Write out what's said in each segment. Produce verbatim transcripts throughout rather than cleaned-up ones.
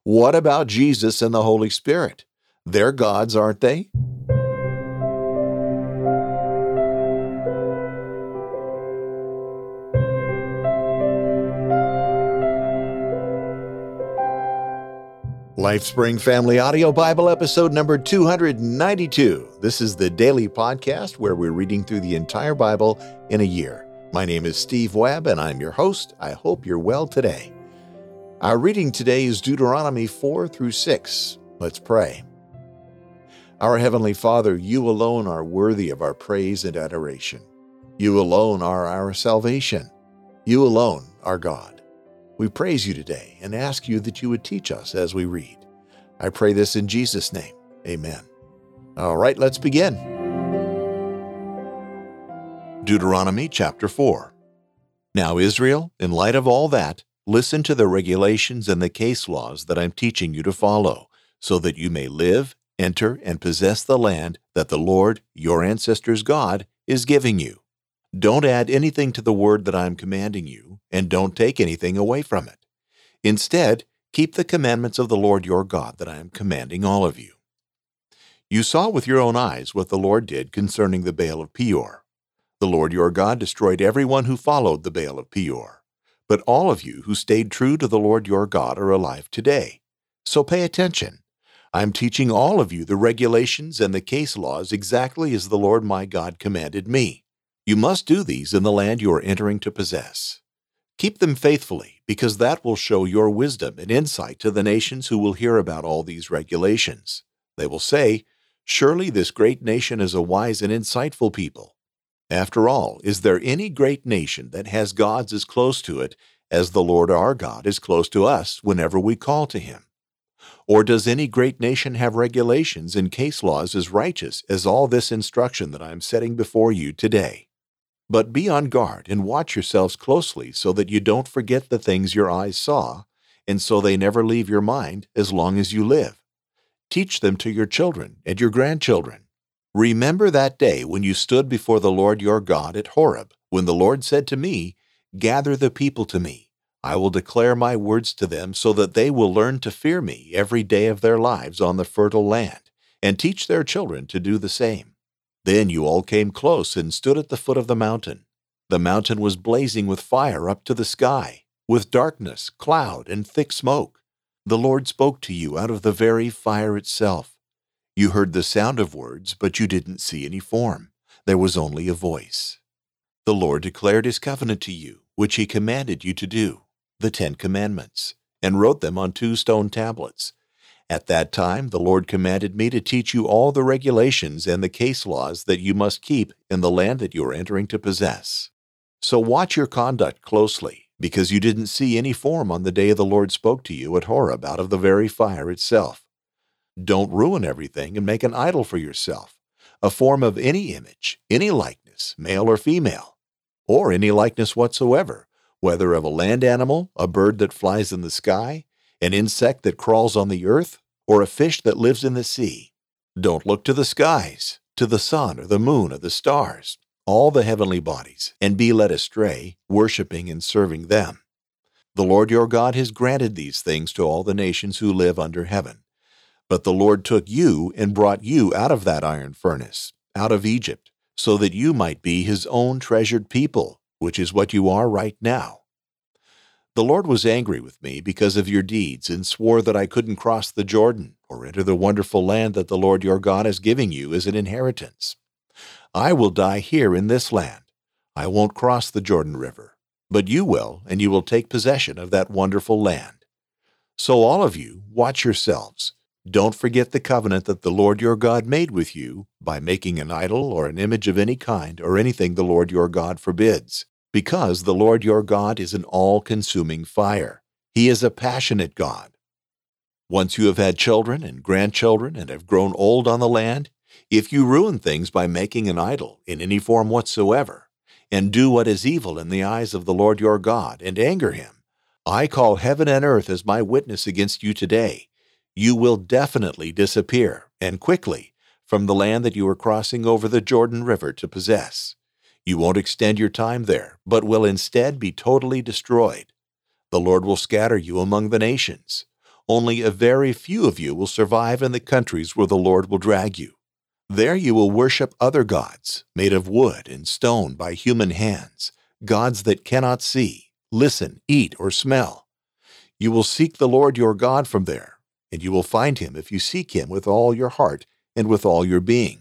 What about Jesus and the Holy Spirit? They're gods, aren't they? LifeSpring Family Audio Bible episode number two hundred ninety-two. This is the daily podcast where we're reading through the entire Bible in a year. My name is Steve Webb, and I'm your host. I hope you're well today. Our reading today is Deuteronomy four through six. Let's pray. Our Heavenly Father, you alone are worthy of our praise and adoration. You alone are our salvation. You alone are God. We praise you today and ask you that you would teach us as we read. I pray this in Jesus' name. Amen. All right, let's begin. Deuteronomy chapter four. Now, Israel, in light of all that, listen to the regulations and the case laws that I'm teaching you to follow, so that you may live, enter, and possess the land that the Lord, your ancestors' God, is giving you. Don't add anything to the word that I'm commanding you, and don't take anything away from it. Instead, keep the commandments of the Lord your God that I am commanding all of you. You saw with your own eyes what the Lord did concerning the Baal of Peor. The Lord your God destroyed everyone who followed the Baal of Peor. But all of you who stayed true to the Lord your God are alive today. So pay attention. I'm teaching all of you the regulations and the case laws exactly as the Lord my God commanded me. You must do these in the land you are entering to possess. Keep them faithfully, because that will show your wisdom and insight to the nations who will hear about all these regulations. They will say, "Surely this great nation is a wise and insightful people." After all, is there any great nation that has gods as close to it as the Lord our God is close to us whenever we call to Him? Or does any great nation have regulations and case laws as righteous as all this instruction that I am setting before you today? But be on guard and watch yourselves closely so that you don't forget the things your eyes saw, and so they never leave your mind as long as you live. Teach them to your children and your grandchildren. Remember that day when you stood before the Lord your God at Horeb, when the Lord said to me, "Gather the people to me. I will declare my words to them so that they will learn to fear me every day of their lives on the fertile land, and teach their children to do the same." Then you all came close and stood at the foot of the mountain. The mountain was blazing with fire up to the sky, with darkness, cloud, and thick smoke. The Lord spoke to you out of the very fire itself. You heard the sound of words, but you didn't see any form. There was only a voice. The Lord declared His covenant to you, which He commanded you to do, the Ten Commandments, and wrote them on two stone tablets. At that time, the Lord commanded me to teach you all the regulations and the case laws that you must keep in the land that you are entering to possess. So watch your conduct closely, because you didn't see any form on the day the Lord spoke to you at Horeb out of the very fire itself. Don't ruin everything and make an idol for yourself, a form of any image, any likeness, male or female, or any likeness whatsoever, whether of a land animal, a bird that flies in the sky, an insect that crawls on the earth, or a fish that lives in the sea. Don't look to the skies, to the sun or the moon or the stars, all the heavenly bodies, and be led astray, worshiping and serving them. The Lord your God has granted these things to all the nations who live under heaven. But the Lord took you and brought you out of that iron furnace, out of Egypt, so that you might be His own treasured people, which is what you are right now. The Lord was angry with me because of your deeds and swore that I couldn't cross the Jordan or enter the wonderful land that the Lord your God is giving you as an inheritance. I will die here in this land. I won't cross the Jordan River, but you will, and you will take possession of that wonderful land. So all of you, watch yourselves. Don't forget the covenant that the Lord your God made with you by making an idol or an image of any kind or anything the Lord your God forbids. Because the Lord your God is an all-consuming fire. He is a passionate God. Once you have had children and grandchildren and have grown old on the land, if you ruin things by making an idol in any form whatsoever, and do what is evil in the eyes of the Lord your God and anger Him, I call heaven and earth as my witness against you today. You will definitely disappear, and quickly, from the land that you are crossing over the Jordan River to possess. You won't extend your time there, but will instead be totally destroyed. The Lord will scatter you among the nations. Only a very few of you will survive in the countries where the Lord will drag you. There you will worship other gods, made of wood and stone by human hands, gods that cannot see, listen, eat, or smell. You will seek the Lord your God from there, and you will find him if you seek him with all your heart and with all your being.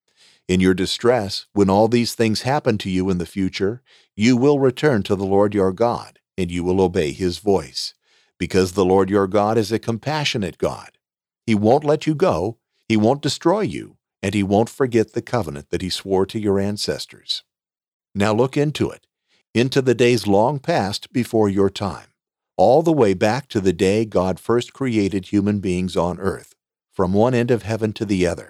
In your distress, when all these things happen to you in the future, you will return to the Lord your God, and you will obey his voice, because the Lord your God is a compassionate God. He won't let you go, he won't destroy you, and he won't forget the covenant that he swore to your ancestors. Now look into it, into the days long past before your time, all the way back to the day God first created human beings on earth, from one end of heaven to the other.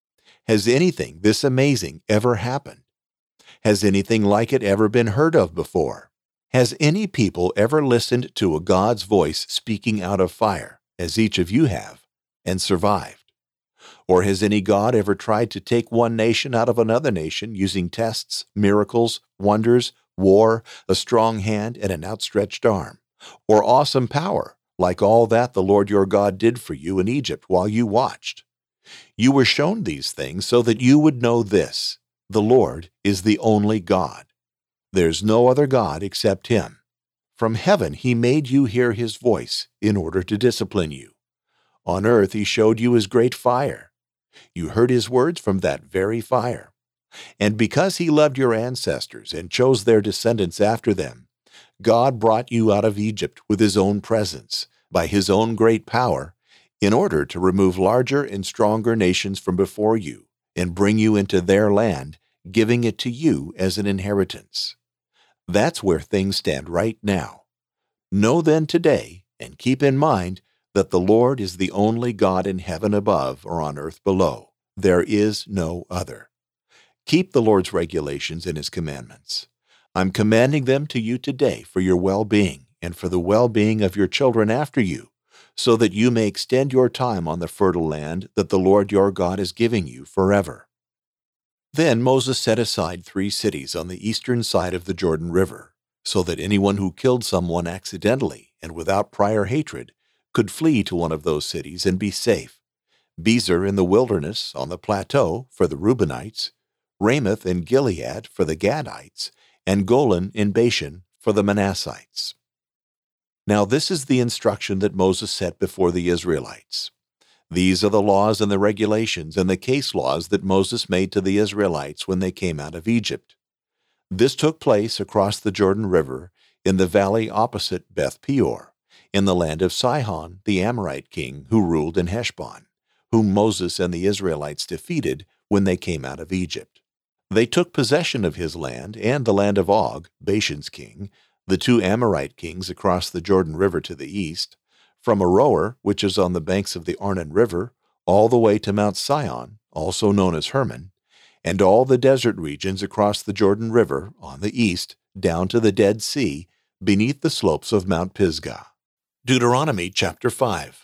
Has anything this amazing ever happened? Has anything like it ever been heard of before? Has any people ever listened to a God's voice speaking out of fire, as each of you have, and survived? Or has any God ever tried to take one nation out of another nation using tests, miracles, wonders, war, a strong hand, and an outstretched arm, or awesome power, like all that the Lord your God did for you in Egypt while you watched? You were shown these things so that you would know this: the Lord is the only God. There's no other God except him. From heaven he made you hear his voice in order to discipline you. On earth he showed you his great fire. You heard his words from that very fire. And because he loved your ancestors and chose their descendants after them, God brought you out of Egypt with his own presence, by his own great power, in order to remove larger and stronger nations from before you and bring you into their land, giving it to you as an inheritance. That's where things stand right now. Know then today, and keep in mind, that the Lord is the only God in heaven above or on earth below. There is no other. Keep the Lord's regulations and his commandments. I'm commanding them to you today for your well-being and for the well-being of your children after you, so that you may extend your time on the fertile land that the Lord your God is giving you forever. Then Moses set aside three cities on the eastern side of the Jordan River, so that anyone who killed someone accidentally and without prior hatred could flee to one of those cities and be safe: Bezer in the wilderness on the plateau for the Reubenites, Ramoth in Gilead for the Gadites, and Golan in Bashan for the Manassites. Now this is the instruction that Moses set before the Israelites. These are the laws and the regulations and the case laws that Moses made to the Israelites when they came out of Egypt. This took place across the Jordan River in the valley opposite Beth Peor, in the land of Sihon, the Amorite king who ruled in Heshbon, whom Moses and the Israelites defeated when they came out of Egypt. They took possession of his land and the land of Og, Bashan's king, the two Amorite kings across the Jordan River to the east, from Aroer, which is on the banks of the Arnon River, all the way to Mount Sion, also known as Hermon, and all the desert regions across the Jordan River on the east down to the Dead Sea beneath the slopes of Mount Pisgah. Deuteronomy chapter five.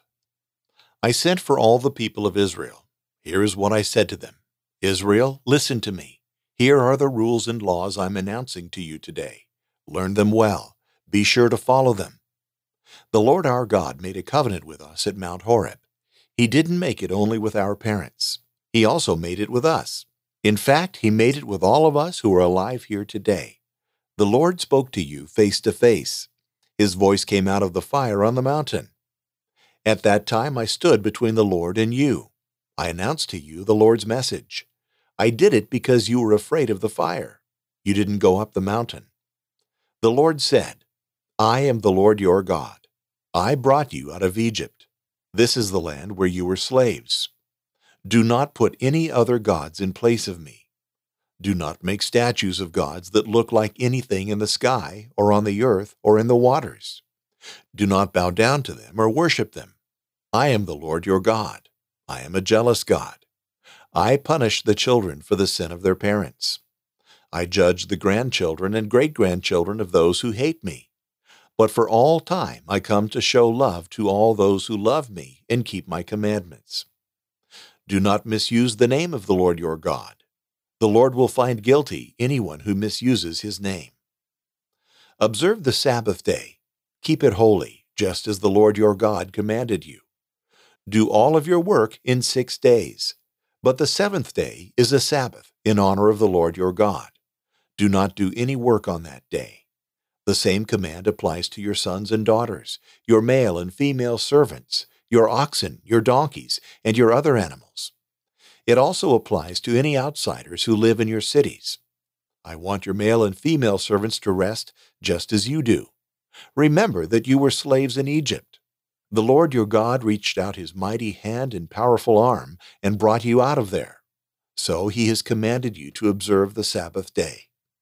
I sent for all the people of Israel. Here is what I said to them: Israel, listen to me. Here are the rules and laws I'm announcing to you today. Learn them well. Be sure to follow them. The Lord our God made a covenant with us at Mount Horeb. He didn't make it only with our parents. He also made it with us. In fact, he made it with all of us who are alive here today. The Lord spoke to you face to face. His voice came out of the fire on the mountain. At that time I stood between the Lord and you. I announced to you the Lord's message. I did it because you were afraid of the fire. You didn't go up the mountain. The Lord said, I am the Lord your God. I brought you out of Egypt. This is the land where you were slaves. Do not put any other gods in place of me. Do not make statues of gods that look like anything in the sky or on the earth or in the waters. Do not bow down to them or worship them. I am the Lord your God. I am a jealous God. I punish the children for the sin of their parents. I judge the grandchildren and great-grandchildren of those who hate me. But for all time I come to show love to all those who love me and keep my commandments. Do not misuse the name of the Lord your God. The Lord will find guilty anyone who misuses his name. Observe the Sabbath day. Keep it holy, just as the Lord your God commanded you. Do all of your work in six days, but the seventh day is a Sabbath in honor of the Lord your God. Do not do any work on that day. The same command applies to your sons and daughters, your male and female servants, your oxen, your donkeys, and your other animals. It also applies to any outsiders who live in your cities. I want your male and female servants to rest just as you do. Remember that you were slaves in Egypt. The Lord your God reached out his mighty hand and powerful arm and brought you out of there. So he has commanded you to observe the Sabbath day.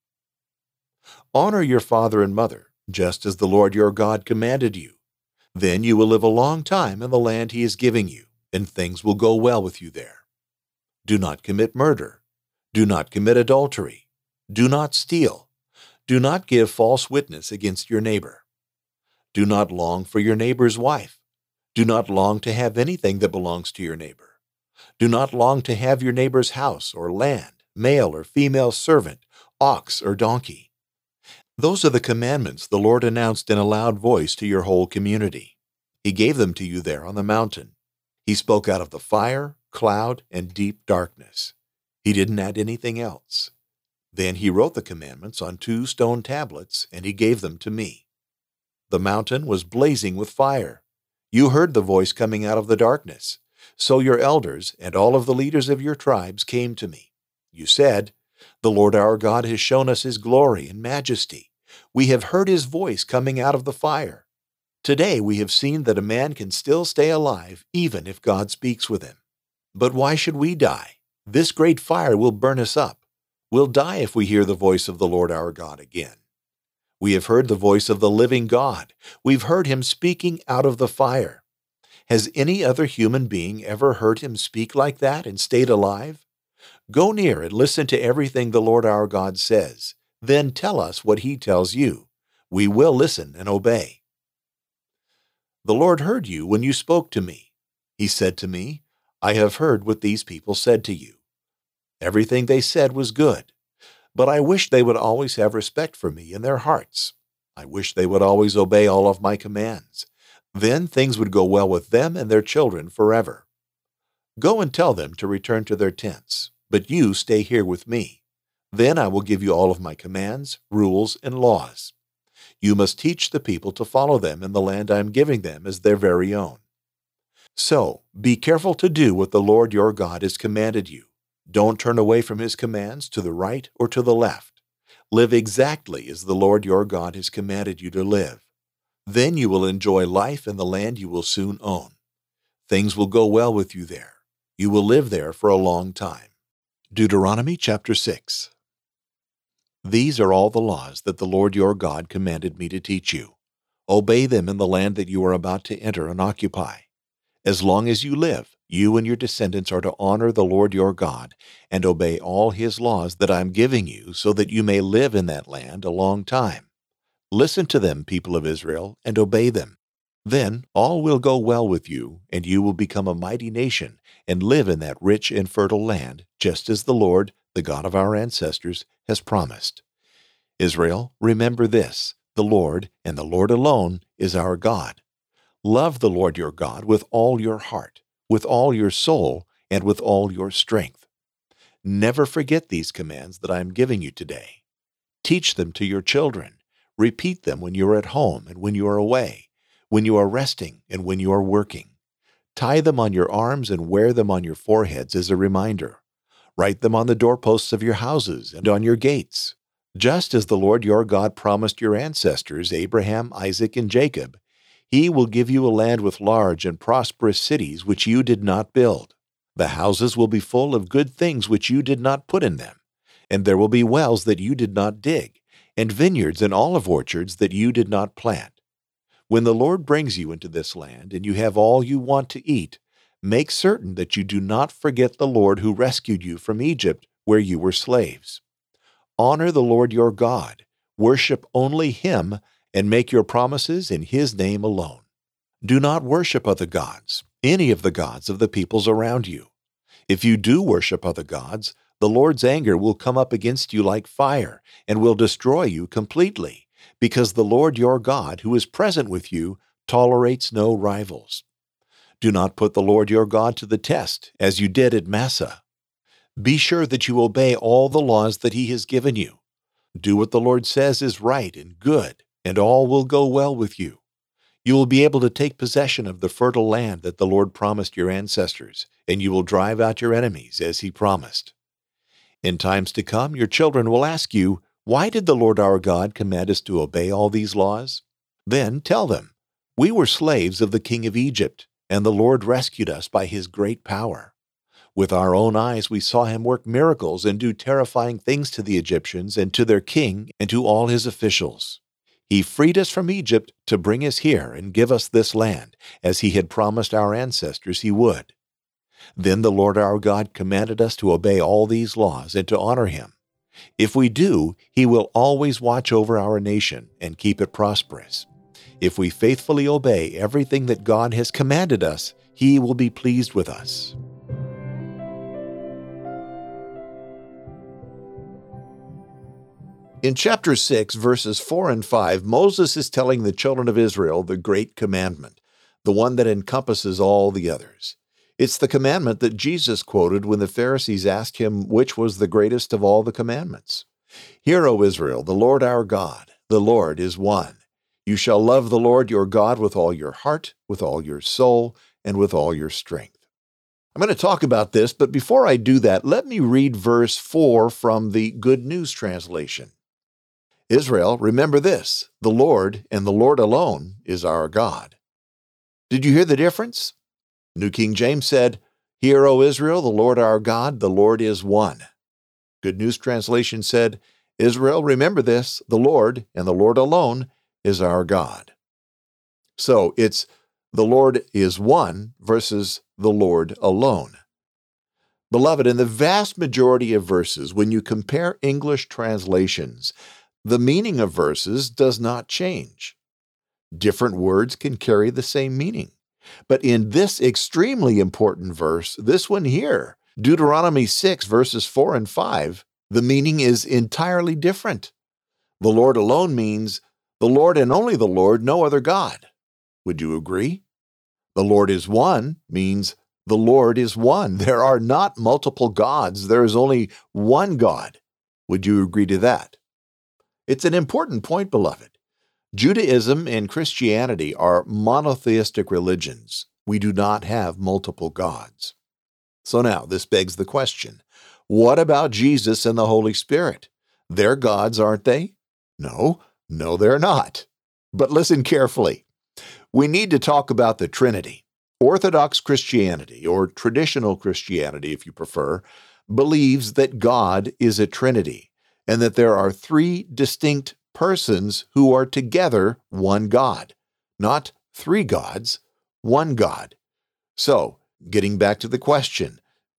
Honor your father and mother, just as the Lord your God commanded you. Then you will live a long time in the land he is giving you, and things will go well with you there. Do not commit murder. Do not commit adultery. Do not steal. Do not give false witness against your neighbor. Do not long for your neighbor's wife. Do not long to have anything that belongs to your neighbor. Do not long to have your neighbor's house or land, male or female servant, ox or donkey. Those are the commandments the Lord announced in a loud voice to your whole community. He gave them to you there on the mountain. He spoke out of the fire, cloud, and deep darkness. He didn't add anything else. Then he wrote the commandments on two stone tablets, and he gave them to me. The mountain was blazing with fire. You heard the voice coming out of the darkness. So your elders and all of the leaders of your tribes came to me. You said, "The Lord our God has shown us his glory and majesty. We have heard his voice coming out of the fire. Today we have seen that a man can still stay alive even if God speaks with him. But why should we die? This great fire will burn us up. We'll die if we hear the voice of the Lord our God again. We have heard the voice of the living God. We've heard him speaking out of the fire. Has any other human being ever heard him speak like that and stayed alive? Go near and listen to everything the Lord our God says. Then tell us what he tells you. We will listen and obey." The Lord heard you when you spoke to me. He said to me, "I have heard what these people said to you. Everything they said was good, but I wish they would always have respect for me in their hearts. I wish they would always obey all of my commands. Then things would go well with them and their children forever. Go and tell them to return to their tents, but you stay here with me. Then I will give you all of my commands, rules, and laws. You must teach the people to follow them in the land I am giving them as their very own. So be careful to do what the Lord your God has commanded you. Don't turn away from his commands to the right or to the left. Live exactly as the Lord your God has commanded you to live. Then you will enjoy life in the land you will soon own. Things will go well with you there. You will live there for a long time." Deuteronomy chapter six. These are all the laws that the Lord your God commanded me to teach you. Obey them in the land that you are about to enter and occupy. As long as you live, you and your descendants are to honor the Lord your God and obey all his laws that I am giving you so that you may live in that land a long time. Listen to them, people of Israel, and obey them. Then all will go well with you, and you will become a mighty nation and live in that rich and fertile land, just as the Lord, the God of our ancestors, has promised. Israel, remember this: the Lord, and the Lord alone, is our God. Love the Lord your God with all your heart, with all your soul, and with all your strength. Never forget these commands that I am giving you today. Teach them to your children. Repeat them when you are at home and when you are away, when you are resting and when you are working. Tie them on your arms and wear them on your foreheads as a reminder. Write them on the doorposts of your houses and on your gates. Just as the Lord your God promised your ancestors, Abraham, Isaac, and Jacob, he will give you a land with large and prosperous cities which you did not build. The houses will be full of good things which you did not put in them, and there will be wells that you did not dig, and vineyards and olive orchards that you did not plant. When the Lord brings you into this land and you have all you want to eat, make certain that you do not forget the Lord who rescued you from Egypt, where you were slaves. Honor the Lord your God, worship only him, and make your promises in his name alone. Do not worship other gods, any of the gods of the peoples around you. If you do worship other gods, the Lord's anger will come up against you like fire and will destroy you completely, because the Lord your God, who is present with you, tolerates no rivals. Do not put the Lord your God to the test, as you did at Massah. Be sure that you obey all the laws that He has given you. Do what the Lord says is right and good, and all will go well with you. You will be able to take possession of the fertile land that the Lord promised your ancestors, and you will drive out your enemies as He promised. In times to come, your children will ask you, "Why did the Lord our God command us to obey all these laws?" Then tell them, "We were slaves of the king of Egypt, and the Lord rescued us by His great power. With our own eyes we saw Him work miracles and do terrifying things to the Egyptians and to their king and to all his officials. He freed us from Egypt to bring us here and give us this land, as He had promised our ancestors He would. Then the Lord our God commanded us to obey all these laws and to honor Him. If we do, He will always watch over our nation and keep it prosperous. If we faithfully obey everything that God has commanded us, He will be pleased with us." In chapter six, verses four and five, Moses is telling the children of Israel the great commandment, the one that encompasses all the others. It's the commandment that Jesus quoted when the Pharisees asked Him which was the greatest of all the commandments. "Hear, O Israel, the Lord our God, the Lord is one. You shall love the Lord your God with all your heart, with all your soul, and with all your strength." I'm going to talk about this, but before I do that, let me read verse four from the Good News Translation. "Israel, remember this, the Lord and the Lord alone is our God." Did you hear the difference? New King James said, "Hear, O Israel, the Lord our God, the Lord is one." Good News Translation said, "Israel, remember this, the Lord and the Lord alone is our God." So it's the Lord is one versus the Lord alone. Beloved, in the vast majority of verses, when you compare English translations, the meaning of verses does not change. Different words can carry the same meaning. But in this extremely important verse, this one here, Deuteronomy six, verses four and five, the meaning is entirely different. The Lord alone means the Lord and only the Lord, no other God. Would you agree? The Lord is one means the Lord is one. There are not multiple gods. There is only one God. Would you agree to that? It's an important point, beloved. Judaism and Christianity are monotheistic religions. We do not have multiple gods. So now, this begs the question, what about Jesus and the Holy Spirit? They're gods, aren't they? No, no, they're not. But listen carefully. We need to talk about the Trinity. Orthodox Christianity, or traditional Christianity if you prefer, believes that God is a Trinity, and that there are three distinct persons who are together one God. Not three gods, one God. So, getting back to the question,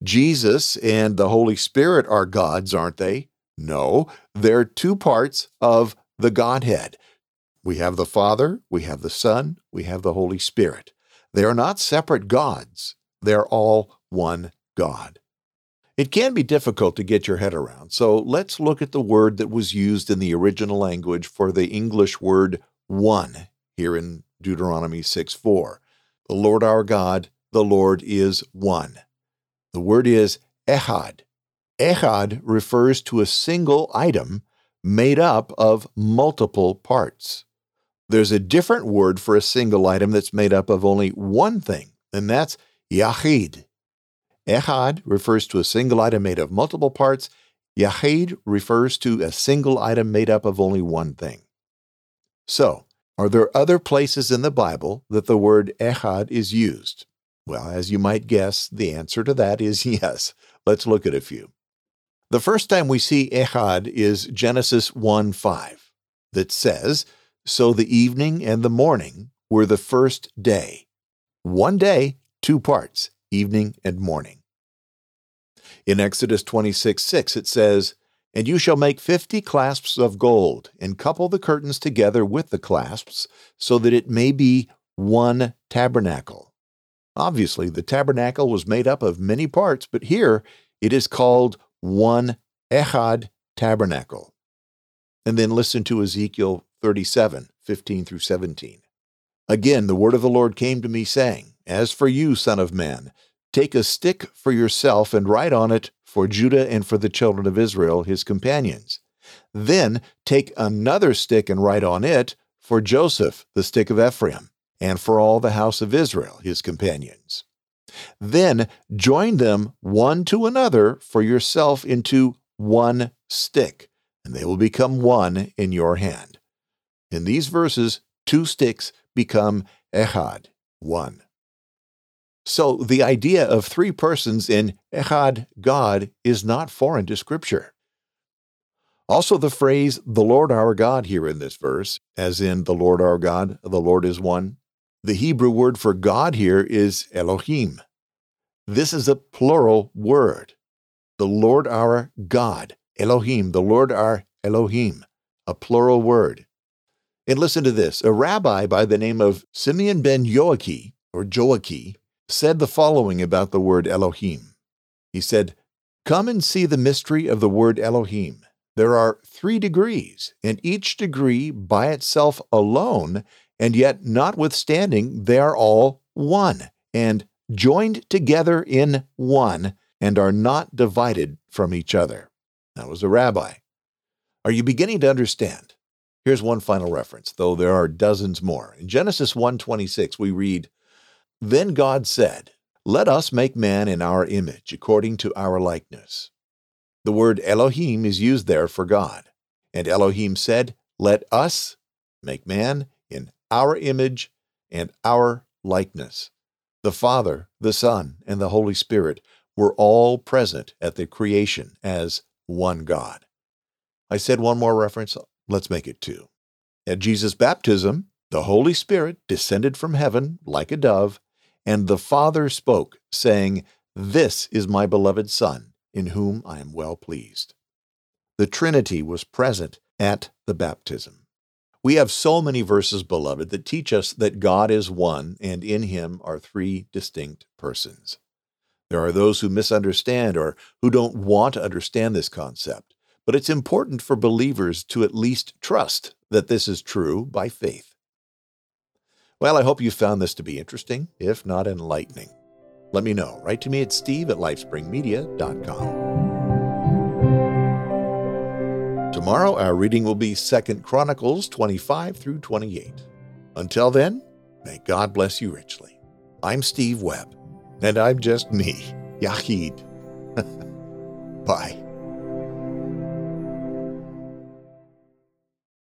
Jesus and the Holy Spirit are gods, aren't they? No, they're two parts of the Godhead. We have the Father, we have the Son, we have the Holy Spirit. They are not separate gods. They're all one God. It can be difficult to get your head around, so let's look at the word that was used in the original language for the English word one here in Deuteronomy six four. The Lord our God, the Lord is one. The word is echad. Echad refers to a single item made up of multiple parts. There's a different word for a single item that's made up of only one thing, and that's yachid. Echad refers to a single item made of multiple parts. Yachid refers to a single item made up of only one thing. So, are there other places in the Bible that the word echad is used? Well, as you might guess, the answer to that is yes. Let's look at a few. The first time we see echad is Genesis one five, that says, "So the evening and the morning were the first day." One day, two parts, evening and morning. In Exodus twenty-six six, it says, "And you shall make fifty clasps of gold, and couple the curtains together with the clasps, so that it may be one tabernacle." Obviously, the tabernacle was made up of many parts, but here it is called one echad tabernacle. And then listen to Ezekiel thirty-seven fifteen through seventeen. Again, the word of the Lord came to me, saying, As for you, son of man, take a stick for yourself and write on it for Judah and for the children of Israel, his companions. Then take another stick and write on it for Joseph, the stick of Ephraim, and for all the house of Israel, his companions. Then join them one to another for yourself into one stick, and they will become one in your hand. In these verses, two sticks become echad, one. So the idea of three persons in echad, God, is not foreign to Scripture. Also, the phrase, the Lord our God, here in this verse, as in the Lord our God, the Lord is one. The Hebrew word for God here is Elohim. This is a plural word. The Lord our God, Elohim, the Lord our Elohim, a plural word. And listen to this. A rabbi by the name of Simeon ben Yoachim, or Joachim, said the following about the word Elohim. He said, Come and see the mystery of the word Elohim. There are three degrees, and each degree by itself alone, and yet notwithstanding they are all one, and joined together in one, and are not divided from each other. That was a rabbi. Are you beginning to understand? Here's one final reference, though there are dozens more. In Genesis one twenty-six, we read, Then God said, Let us make man in our image, according to our likeness. The word Elohim is used there for God. And Elohim said, Let us make man in our image and our likeness. The Father, the Son, and the Holy Spirit were all present at the creation as one God. I said one more reference. Let's make it two. At Jesus' baptism, the Holy Spirit descended from heaven like a dove, and the Father spoke, saying, This is my beloved Son, in whom I am well pleased. The Trinity was present at the baptism. We have so many verses, beloved, that teach us that God is one, and in him are three distinct persons. There are those who misunderstand or who don't want to understand this concept, but it's important for believers to at least trust that this is true by faith. Well, I hope you found this to be interesting, if not enlightening. Let me know. Write to me at steve at lifespring media dot com. Tomorrow, our reading will be Second Chronicles twenty-five through twenty-eight. Until then, may God bless you richly. I'm Steve Webb, and I'm just me, Yahid. Bye.